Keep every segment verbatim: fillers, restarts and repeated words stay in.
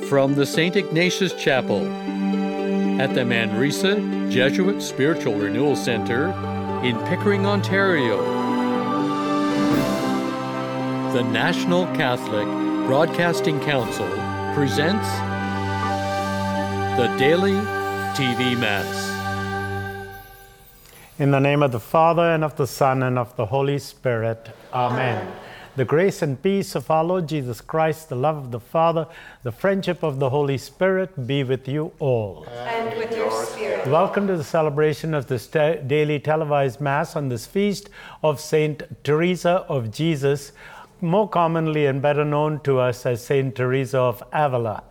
from the Saint Ignatius Chapel at the Manresa Jesuit Spiritual Renewal Center in Pickering, Ontario. The National Catholic Broadcasting Council presents the Daily T V Mass. In the name of the Father, and of the Son, and of the Holy Spirit. Amen. Amen. The grace and peace of our Lord Jesus Christ, the love of the Father, the friendship of the Holy Spirit be with you all. And with your spirit. Welcome to the celebration of this te- daily televised Mass on this feast of Saint Teresa of Jesus, more commonly and better known to us as Saint Teresa of Avila.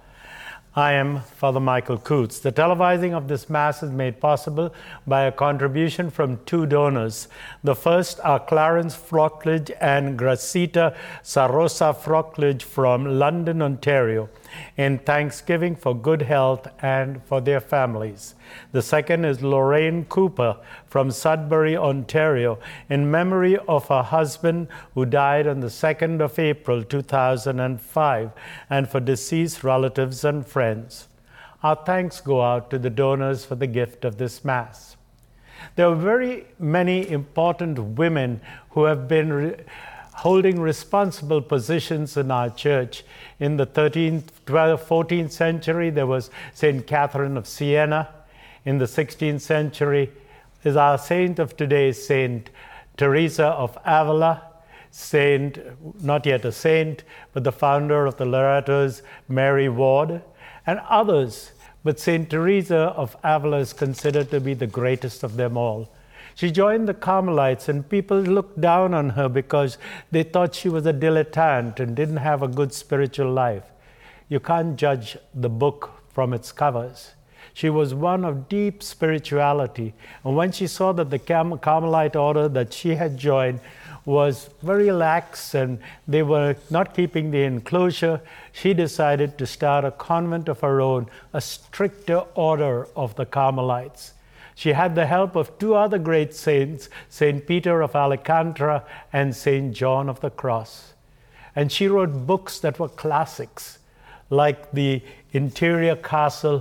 I am Father Michael Coots. The televising of this Mass is made possible by a contribution from two donors. The first are Clarence Frockledge and Gracita Sarosa Frockledge from London, Ontario, in thanksgiving for good health and for their families. The second is Lorraine Cooper from Sudbury, Ontario, in memory of her husband who died on the second of April two thousand five, and for deceased relatives and friends. Our thanks go out to the donors for the gift of this Mass. There are very many important women who have been re- holding responsible positions in our church. In the thirteenth, twelfth, fourteenth century, there was Saint Catherine of Siena. In the sixteenth century, is our saint of today, Saint Teresa of Avila, Saint, not yet a saint, but the founder of the Lorettos, Mary Ward, and others. But Saint Teresa of Avila is considered to be the greatest of them all. She joined the Carmelites, and people looked down on her because they thought she was a dilettante and didn't have a good spiritual life. You can't judge the book from its covers. She was one of deep spirituality, and when she saw that the Carm- Carmelite order that she had joined was very lax and they were not keeping the enclosure, she decided to start a convent of her own, a stricter order of the Carmelites. She had the help of two other great saints, Saint Peter of Alcantara and Saint John of the Cross. And she wrote books that were classics, like The Interior Castle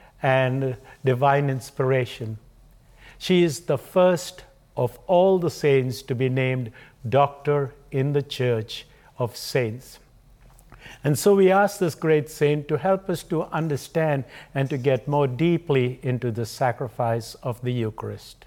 and Divine Inspiration. She is the first of all the saints to be named Doctor in the Church of Saints. And so we ask this great saint to help us to understand and to get more deeply into the sacrifice of the Eucharist.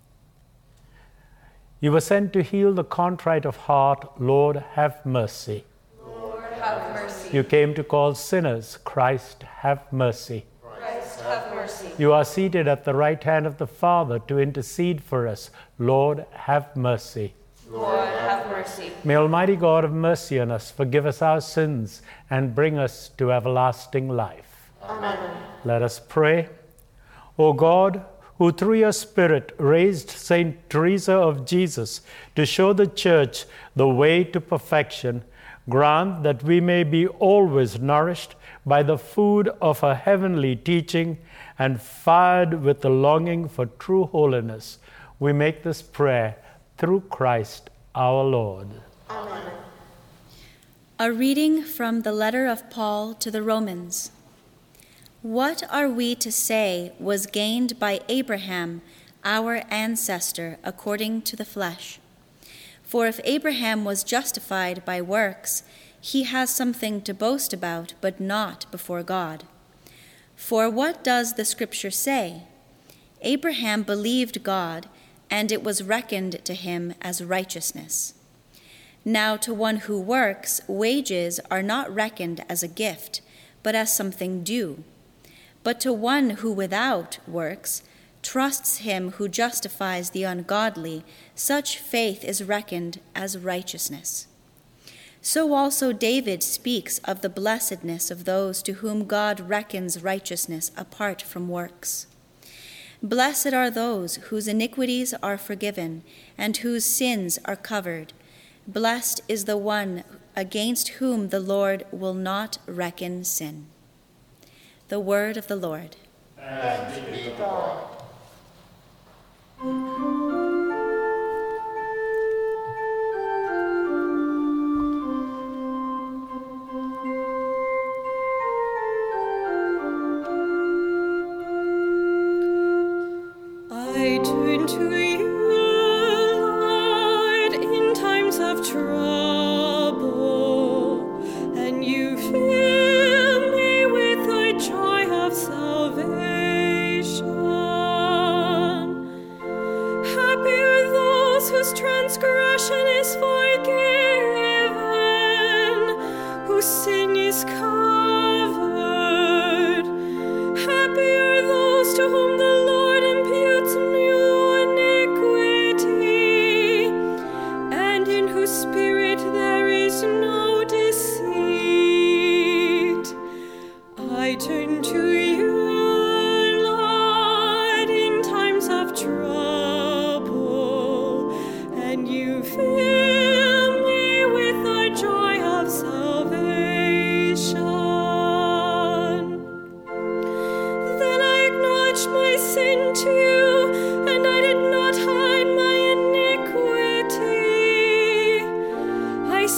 You were sent to heal the contrite of heart. Lord, have mercy. Lord, have mercy. You came to call sinners. Christ, have mercy. Christ, have mercy. You are seated at the right hand of the Father to intercede for us. Lord, have mercy. Lord, have mercy. May Almighty God have mercy on us, forgive us our sins, and bring us to everlasting life. Amen. Let us pray. O God, who through your Spirit raised Saint Teresa of Jesus to show the Church the way to perfection, grant that we may be always nourished by the food of her heavenly teaching and fired with the longing for true holiness. We make this prayer through Christ our Lord. Amen. A reading from the letter of Paul to the Romans. What are we to say was gained by Abraham, our ancestor, according to the flesh? For if Abraham was justified by works, he has something to boast about, but not before God. For what does the Scripture say? Abraham believed God, and it was reckoned to him as righteousness. Now to one who works, wages are not reckoned as a gift, but as something due. But to one who without works trusts him who justifies the ungodly, such faith is reckoned as righteousness. So also David speaks of the blessedness of those to whom God reckons righteousness apart from works. Blessed are those whose iniquities are forgiven and whose sins are covered. Blessed is the one against whom the Lord will not reckon sin. The word of the Lord. Thanks be to God.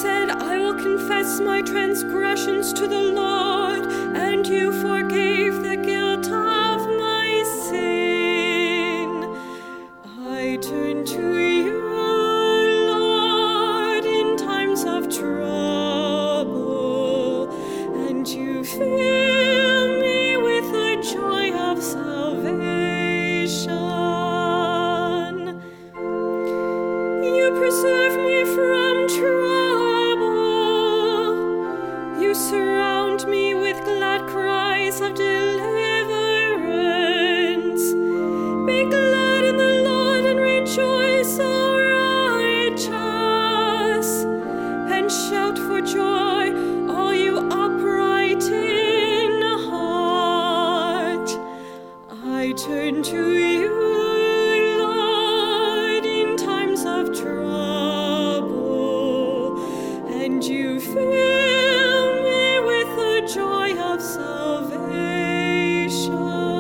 said, I will confess my transgressions to the Lord, and you forgave the guilt of my sin. I turn to you, Lord, in times of trouble, and you fill me with the joy of salvation. You preserve me from trouble. You surround me with glad cries of deliverance. Be glad in the Lord and rejoice, O righteous, and shout for joy, all you upright in heart. I turn to you, Lord, in times of trouble, and you fill me with the joy of salvation.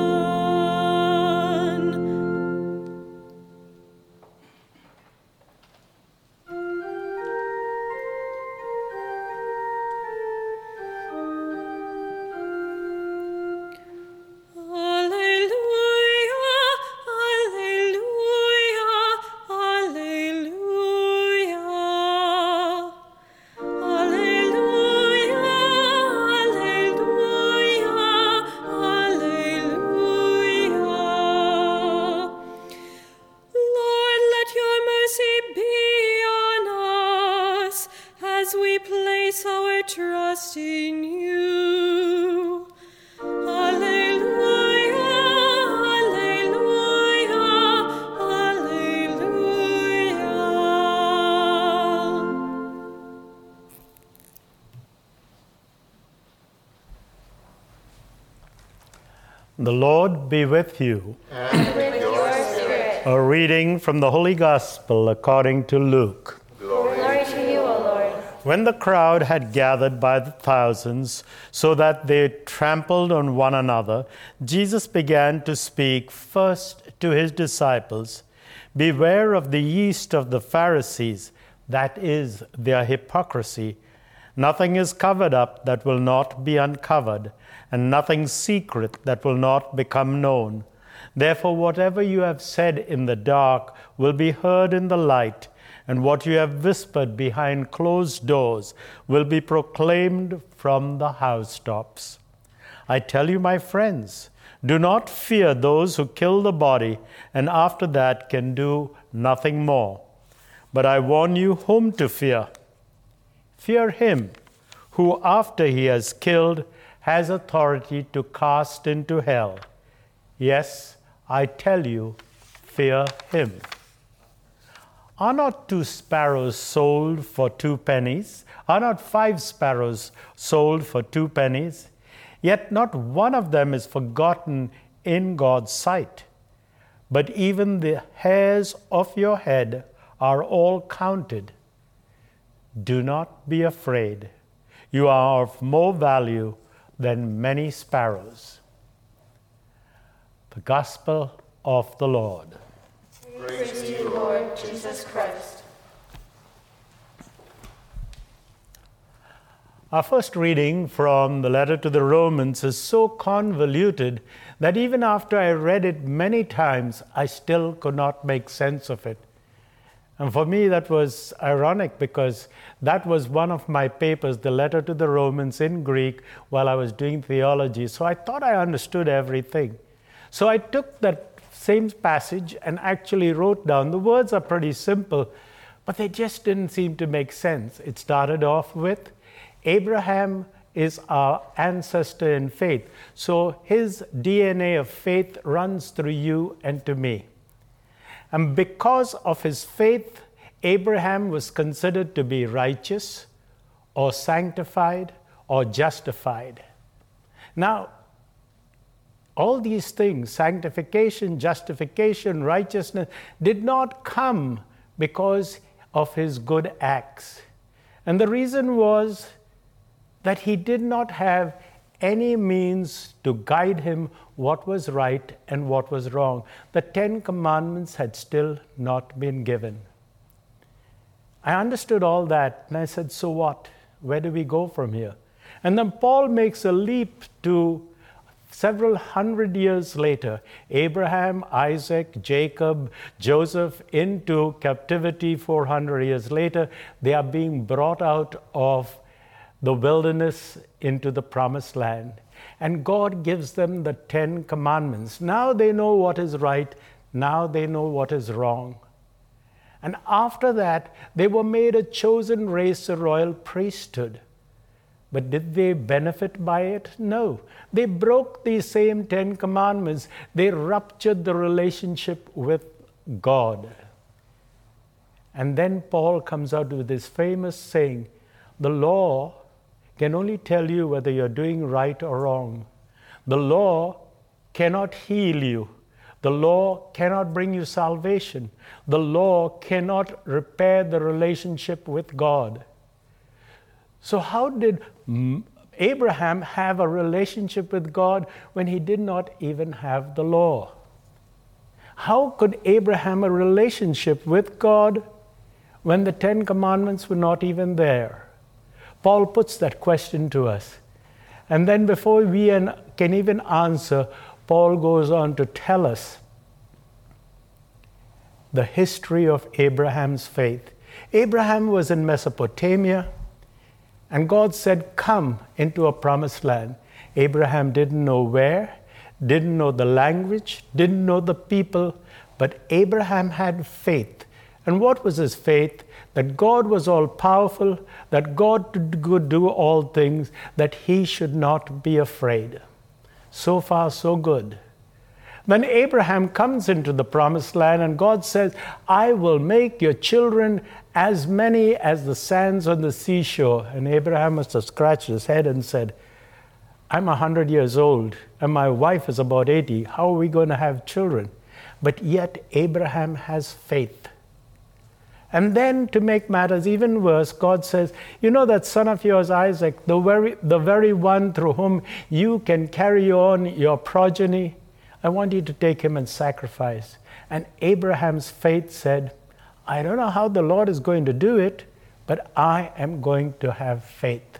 Trust in you. Alleluia, alleluia, alleluia. The Lord be with you. And with your spirit. A reading from the Holy Gospel according to Luke. Glory to you, O Lord. When the crowd had gathered by the thousands, so that they trampled on one another, Jesus began to speak first to his disciples, "Beware of the yeast of the Pharisees, that is, their hypocrisy. Nothing is covered up that will not be uncovered, and nothing secret that will not become known. Therefore, whatever you have said in the dark will be heard in the light, and what you have whispered behind closed doors will be proclaimed from the housetops. I tell you, my friends, do not fear those who kill the body, and after that can do nothing more. But I warn you whom to fear. Fear him who, after he has killed, has authority to cast into hell. Yes, I tell you, fear him. Are not two sparrows sold for two pennies? Are not five sparrows sold for two pennies? Yet not one of them is forgotten in God's sight. But even the hairs of your head are all counted. Do not be afraid. You are of more value than many sparrows." The Gospel of the Lord. Praise to you, Lord Jesus Christ. Our first reading from the letter to the Romans is so convoluted that even after I read it many times, I still could not make sense of it. And for me, that was ironic because that was one of my papers, the letter to the Romans in Greek, while I was doing theology. So I thought I understood everything. So I took that same passage and actually wrote down. The words are pretty simple, but they just didn't seem to make sense. It started off with, Abraham is our ancestor in faith. So his D N A of faith runs through you and to me. And because of his faith, Abraham was considered to be righteous or sanctified or justified. Now, all these things, sanctification, justification, righteousness, did not come because of his good acts. And the reason was that he did not have any means to guide him what was right and what was wrong. The Ten Commandments had still not been given. I understood all that, and I said, so what? Where do we go from here? And then Paul makes a leap to several hundred years later, Abraham, Isaac, Jacob, Joseph into captivity four hundred years later. They are being brought out of the wilderness into the promised land. And God gives them the Ten Commandments. Now they know what is right. Now they know what is wrong. And after that, they were made a chosen race, a royal priesthood. But did they benefit by it? No. They broke these same Ten Commandments. They ruptured the relationship with God. And then Paul comes out with this famous saying, the law can only tell you whether you're doing right or wrong. The law cannot heal you. The law cannot bring you salvation. The law cannot repair the relationship with God. So how did Abraham have a relationship with God when he did not even have the law? How could Abraham have a relationship with God when the Ten Commandments were not even there? Paul puts that question to us. And then before we can even answer, Paul goes on to tell us the history of Abraham's faith. Abraham was in Mesopotamia, and God said, come into a promised land. Abraham didn't know where, didn't know the language, didn't know the people, but Abraham had faith. And what was his faith? That God was all-powerful, that God could do all things, that he should not be afraid. So far, so good. Then Abraham comes into the promised land, and God says, I will make your children as many as the sands on the seashore. And Abraham must have scratched his head and said, I'm one hundred years old, and my wife is about eighty. How are we going to have children? But yet Abraham has faith. And then, to make matters even worse, God says, you know that son of yours, Isaac, the very, the very one through whom you can carry on your progeny, I want you to take him and sacrifice. And Abraham's faith said, I don't know how the Lord is going to do it, but I am going to have faith.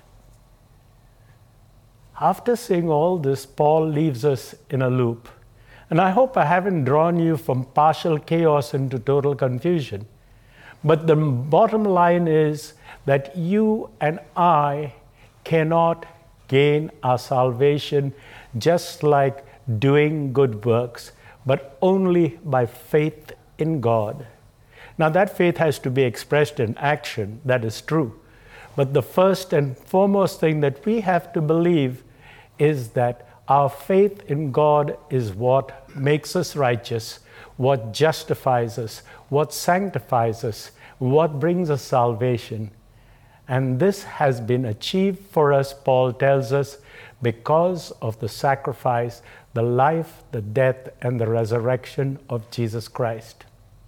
After saying all this, Paul leaves us in a loop. And I hope I haven't drawn you from partial chaos into total confusion. But the bottom line is that you and I cannot gain our salvation just like doing good works, but only by faith in God. Now that faith has to be expressed in action, that is true. But the first and foremost thing that we have to believe is that our faith in God is what makes us righteous, what justifies us, what sanctifies us, what brings us salvation. And this has been achieved for us, Paul tells us, because of the sacrifice, the life, the death, and the resurrection of Jesus Christ.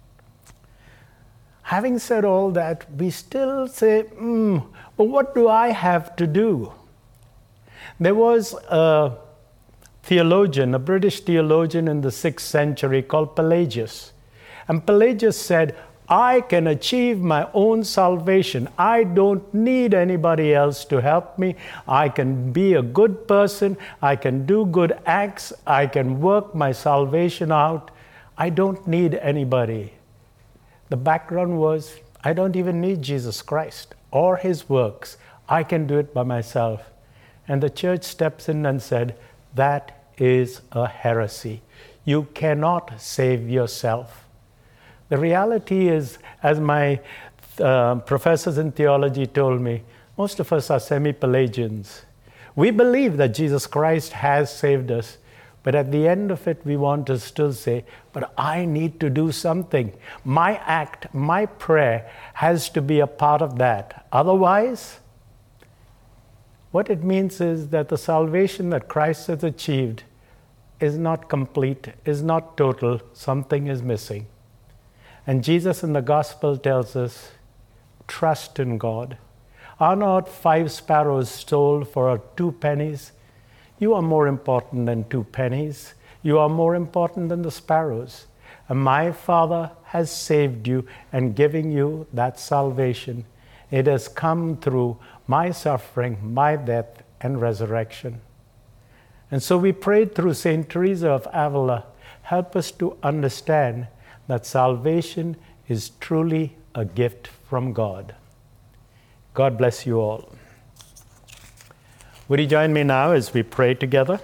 Having said all that, we still say, hmm, but what do I have to do? There was a theologian, a British theologian in the sixth century called Pelagius. And Pelagius said, I can achieve my own salvation. I don't need anybody else to help me. I can be a good person. I can do good acts. I can work my salvation out. I don't need anybody. The background was, I don't even need Jesus Christ or his works. I can do it by myself. And the church steps in and said, that is a heresy. You cannot save yourself. The reality is, as my uh, professors in theology told me, most of us are semi-Pelagians. We believe that Jesus Christ has saved us, but at the end of it, we want to still say, but I need to do something. My act, my prayer has to be a part of that. Otherwise, what it means is that the salvation that Christ has achieved is not complete, is not total, something is missing. And Jesus in the gospel tells us, trust in God. Are not five sparrows sold for two pennies? You are more important than two pennies. You are more important than the sparrows. And my Father has saved you and giving you that salvation. It has come through my suffering, my death, and resurrection. And so we prayed through Saint Teresa of Avila, help us to understand that salvation is truly a gift from God. God bless you all. Would you join me now as we pray together?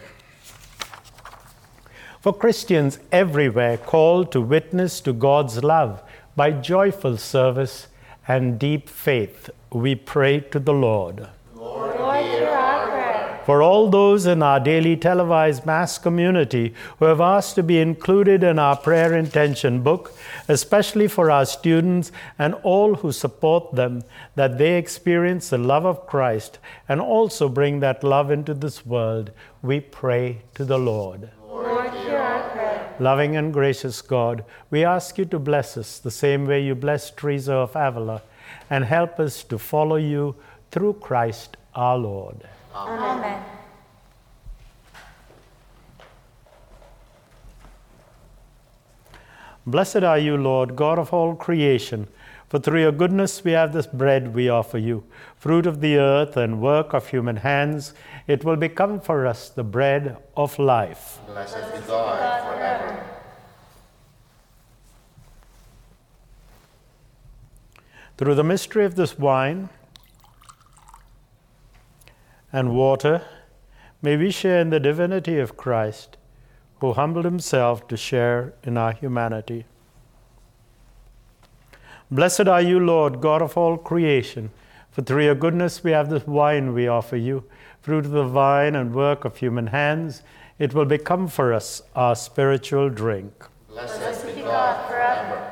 For Christians everywhere called to witness to God's love by joyful service and deep faith, we pray to the Lord. Lord, hear our prayer. For all those in our daily televised Mass community who have asked to be included in our prayer intention book, especially for our students and all who support them, that they experience the love of Christ and also bring that love into this world, we pray to the Lord. Lord, hear our prayer. Loving and gracious God, we ask you to bless us the same way you blessed Teresa of Avila, and help us to follow you through Christ our Lord. Amen. Blessed are you, Lord, God of all creation, for through your goodness we have this bread we offer you, fruit of the earth and work of human hands. It will become for us the bread of life. Blessed be God forever. Through the mystery of this wine and water, may we share in the divinity of Christ, who humbled himself to share in our humanity. Blessed are you, Lord, God of all creation, for through your goodness we have this wine we offer you, fruit of the vine and work of human hands. It will become for us our spiritual drink. Blessed be God forever.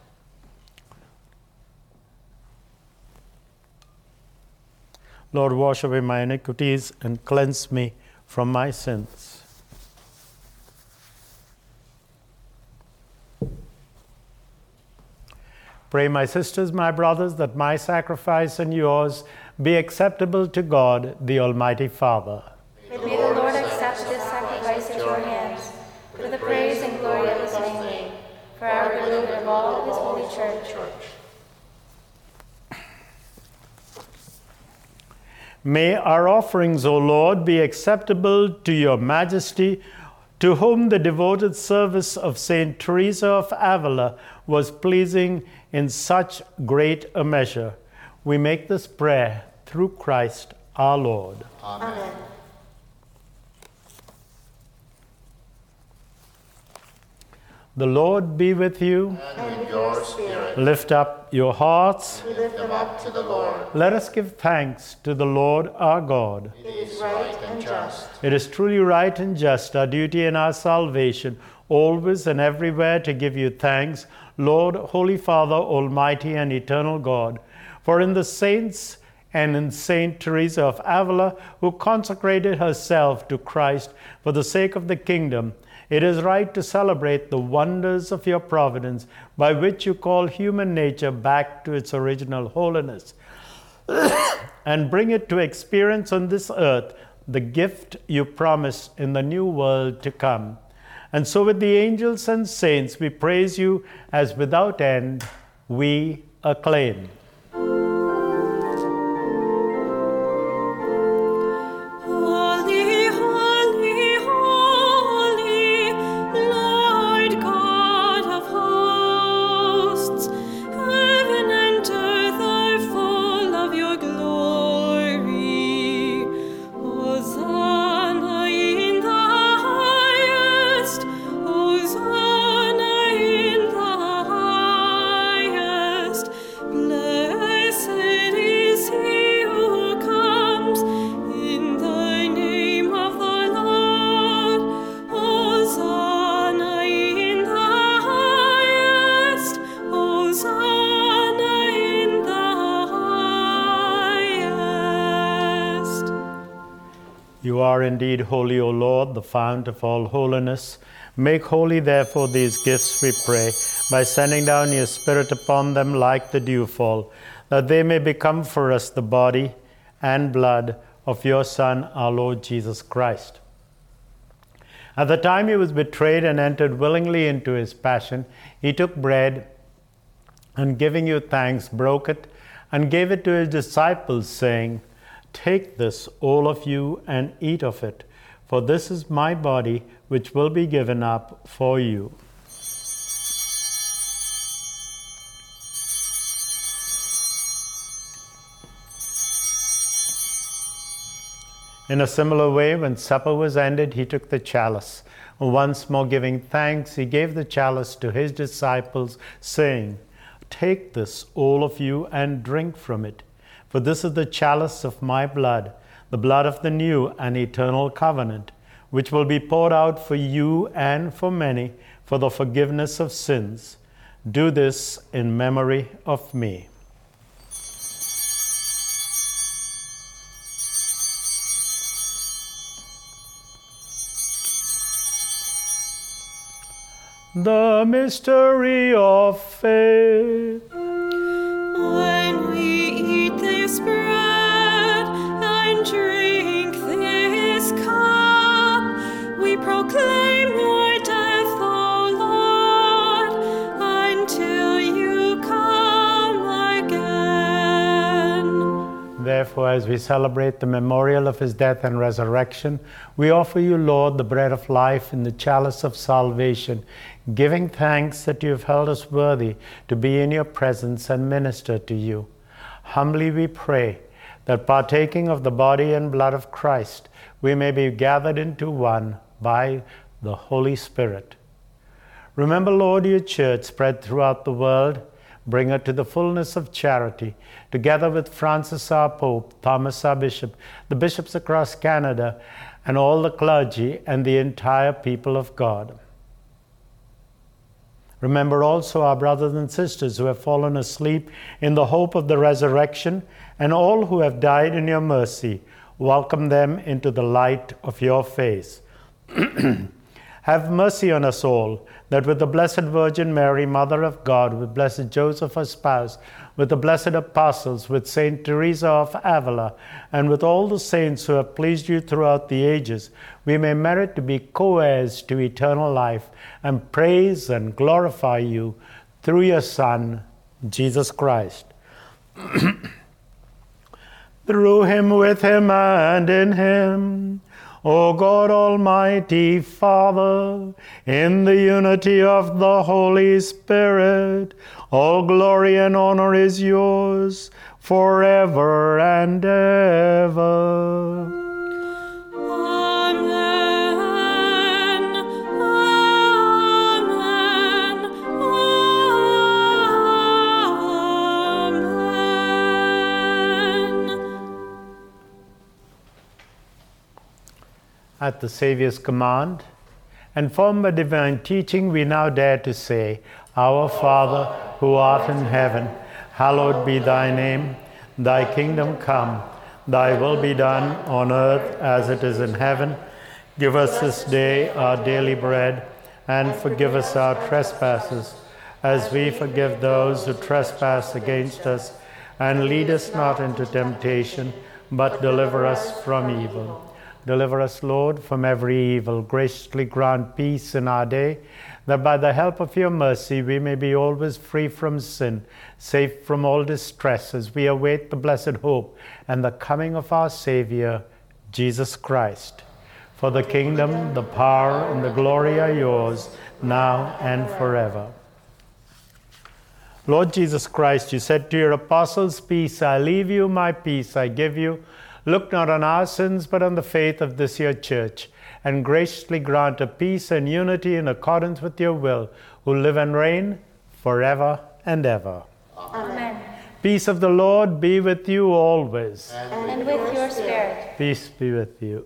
Lord, wash away my iniquities and cleanse me from my sins. Pray, my sisters, my brothers, that my sacrifice and yours be acceptable to God, the Almighty Father. May the Lord accept this sacrifice at your hands, for the praise and glory of his name, for our good and of all of his holy church. May our offerings, O Lord, be acceptable to your majesty, to whom the devoted service of Saint Teresa of Avila was pleasing in such great a measure. We make this prayer through Christ our Lord. Amen. The Lord be with you. And with your spirit. Lift up your hearts. We lift them up to the Lord. Let us give thanks to the Lord our God. It is right and just. It is truly right and just, our duty and our salvation, always and everywhere to give you thanks, Lord, Holy Father, Almighty and eternal God. For in the saints and in Saint Teresa of Avila, who consecrated herself to Christ for the sake of the kingdom, it is right to celebrate the wonders of your providence by which you call human nature back to its original holiness and bring it to experience on this earth the gift you promise in the new world to come. And so with the angels and saints we praise you as without end we acclaim. You are indeed holy, O Lord, the fount of all holiness. Make holy, therefore, these gifts, we pray, by sending down your Spirit upon them like the dewfall, that they may become for us the body and blood of your Son, our Lord Jesus Christ. At the time he was betrayed and entered willingly into his passion, he took bread and giving you thanks, broke it and gave it to his disciples, saying, "Take this, all of you, and eat of it, for this is my body, which will be given up for you." In a similar way, when supper was ended, he took the chalice. Once more giving thanks, he gave the chalice to his disciples, saying, "Take this, all of you, and drink from it. For this is the chalice of my blood, the blood of the new and eternal covenant, which will be poured out for you and for many for the forgiveness of sins. Do this in memory of me." The mystery of faith. When we eat this bread and drink this cup, we proclaim your death, O Lord, until you come again. Therefore, as we celebrate the memorial of his death and resurrection, we offer you, Lord, the bread of life and the chalice of salvation, giving thanks that you have held us worthy to be in your presence and minister to you. Humbly we pray that, partaking of the body and blood of Christ, we may be gathered into one by the Holy Spirit. Remember, Lord, your church spread throughout the world. Bring her to the fullness of charity, together with Francis our Pope, Thomas our Bishop, the bishops across Canada, and all the clergy and the entire people of God. Remember also our brothers and sisters who have fallen asleep in the hope of the resurrection, and all who have died in your mercy. Welcome them into the light of your face. Have mercy on us all, that with the Blessed Virgin Mary, Mother of God, with Blessed Joseph, her spouse, with the blessed apostles, with Saint Teresa of Avila, and with all the saints who have pleased you throughout the ages, we may merit to be co-heirs to eternal life and praise and glorify you through your Son, Jesus Christ. Through him, with him, and in him, O God, Almighty Father, in the unity of the Holy Spirit, all glory and honor is yours forever and ever. Amen. Amen. Amen. At the Saviour's command, and formed by divine teaching, we now dare to say, Our Father, who art in heaven, hallowed be thy name. Thy kingdom come, thy will be done on earth as it is in heaven. Give us this day our daily bread, and forgive us our trespasses, as we forgive those who trespass against us. And lead us not into temptation, but deliver us from evil. Deliver us, Lord, from every evil. Graciously grant peace in our day, that by the help of your mercy we may be always free from sin, safe from all distress, as we await the blessed hope and the coming of our Savior, Jesus Christ. For the kingdom, the power, and the glory are yours, now and forever. Lord Jesus Christ, you said to your apostles, "Peace I leave you, my peace I give you. Look not on our sins, but on the faith of this your church, and graciously grant a peace and unity in accordance with your will, who live and reign forever and ever." Amen. Peace of the Lord be with you always. And with your spirit. Peace be with you.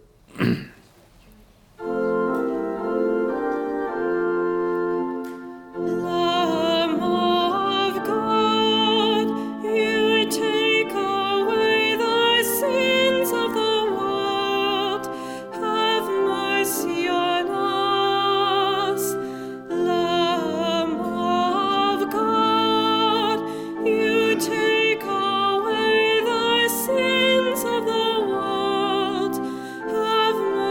Lamb of God, you take away the sins of the world. Have mercy on us. Lamb of God, you take away the sins of the world. Have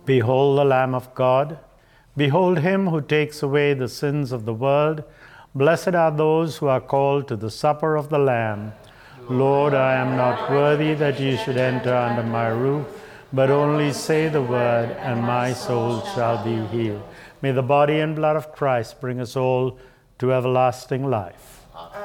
Behold the Lamb of God. Behold him who takes away the sins of the world. Blessed are those who are called to the supper of the Lamb. Lord, I am not worthy that you should enter under my roof, but only say the word, and my soul shall be healed. May the body and blood of Christ bring us all to everlasting life.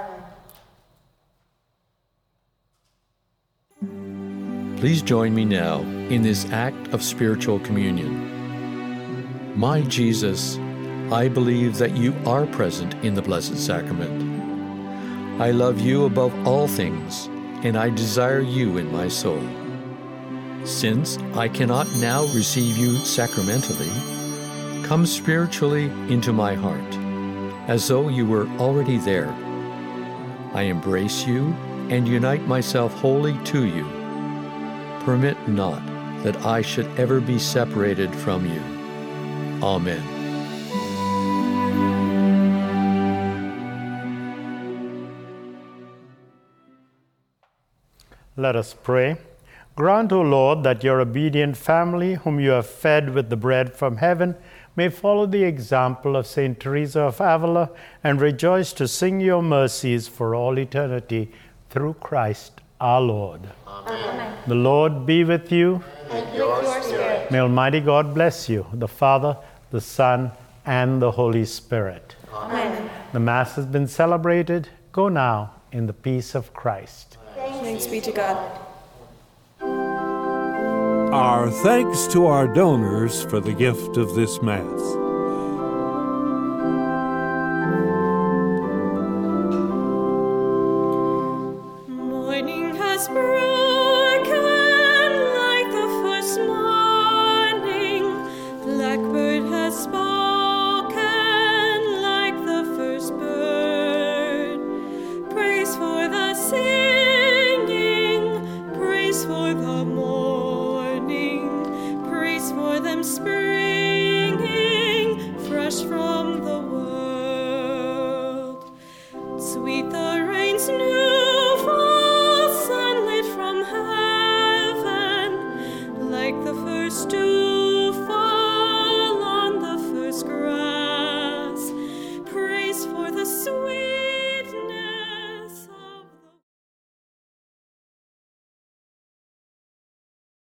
Please join me now in this act of spiritual communion. My Jesus, I believe that you are present in the Blessed Sacrament. I love you above all things, and I desire you in my soul. Since I cannot now receive you sacramentally, come spiritually into my heart, as though you were already there. I embrace you and unite myself wholly to you. Permit not that I should ever be separated from you. Amen. Let us pray. Grant, O Lord, that your obedient family, whom you have fed with the bread from heaven, may follow the example of Saint Teresa of Avila and rejoice to sing your mercies for all eternity through Christ our Lord. Amen. The Lord be with you. And with your spirit. May Almighty God bless you, the Father, the Son, and the Holy Spirit. Amen. The Mass has been celebrated. Go now in the peace of Christ. Thanks be to God. Our thanks to our donors for the gift of this Mass. Morning has broken like the first morning. Blackbird has spoken like the first bird. Praise for the singing, praise for the morning, praise for them springing fresh from the world. Sweet the